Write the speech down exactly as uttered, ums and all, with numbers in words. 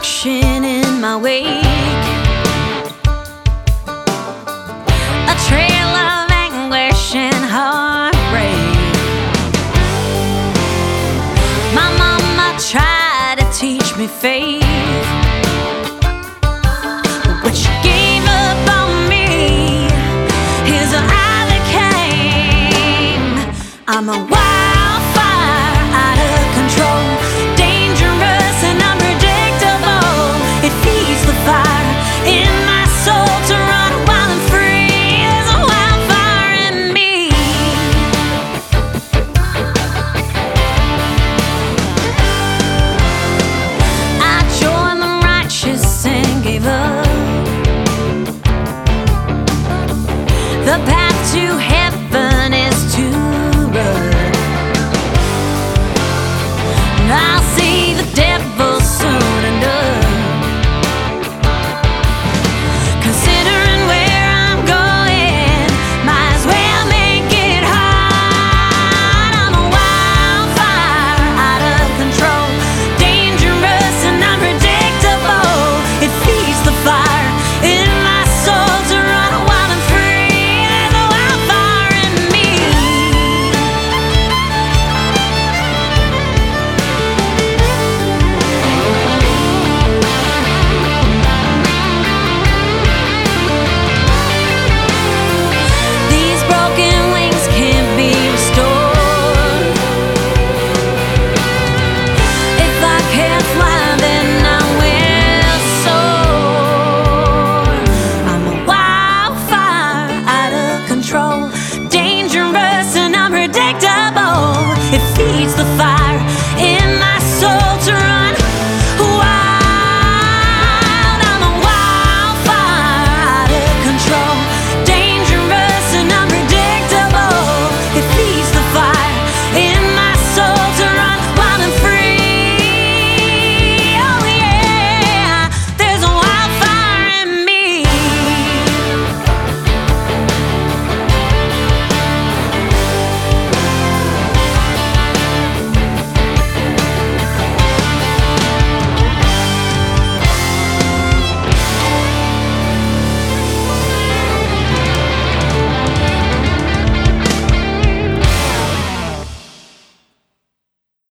destruction in my wake, a trail of anguish and heartbreak. My mama tried to teach me faith, but when she gave up on me, here's how I became. I'm a